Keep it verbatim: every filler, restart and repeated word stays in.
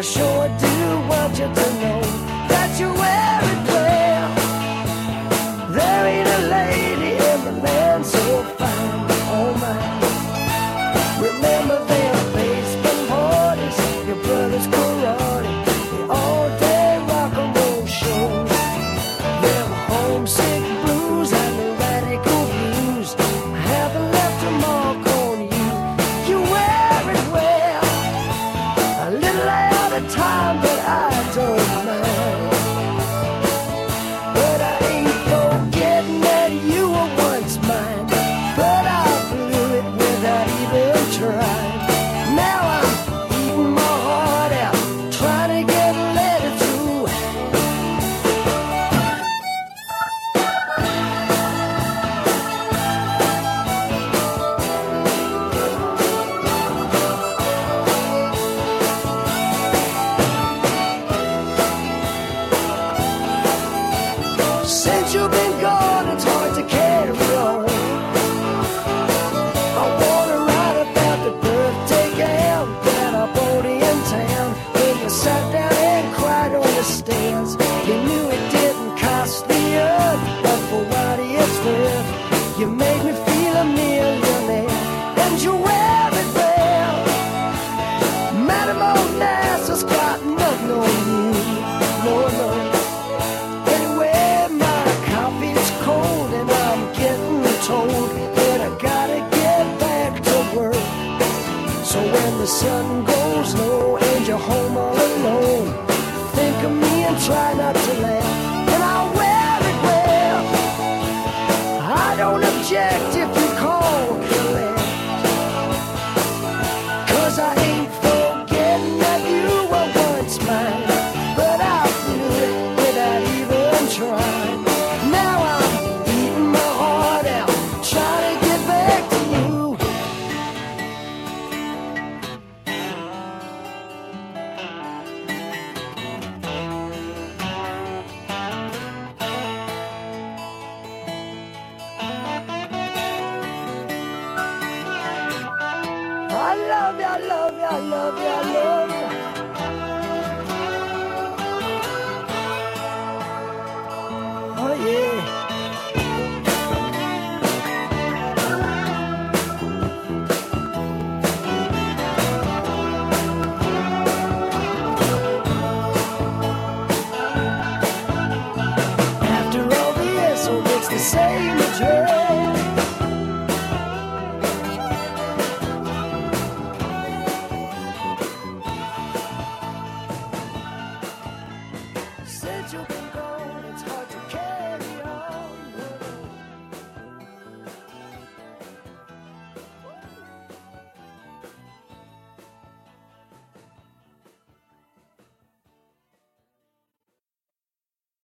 I sure do want you to know that you wear it well. There ain't a lady in the land so fine, oh my. Remember them baseball parties, your brother's karate, the all-day rock and roll shows, them homesick blues and the radical blues. I haven't left a mark on you. You wear it well, a little out of time, but I don't mind. But I ain't forgetting that you were once mine. But I blew it without even trying. Now I'm eating my heart out, trying to get a letter through. Since you've been gone, it's hard to carry on. I wanna write about the birthday gown that I bought in town. When you sat down and cried on the stairs, you knew it didn't cost the earth, but for what it's worth, you made me feel a millionaire. And you wear it well. Madam Old Nassau's got nothing on you, no, no. Anyway, my coffee's cold and I'm getting told that I gotta get back to work. So when the sun goes low and you're home all alone, think of me and try not to laugh. And I'll wear it well. I don't object if you call collect, 'cause I ain't forgetting that you were once mine. But I blew it without even trying. Now I'm eating my heart out, trying to get back to you. I love you, I love you, I love you, I love you. Oh yeah. After all this, oh, it's the same address. Since you've been gone.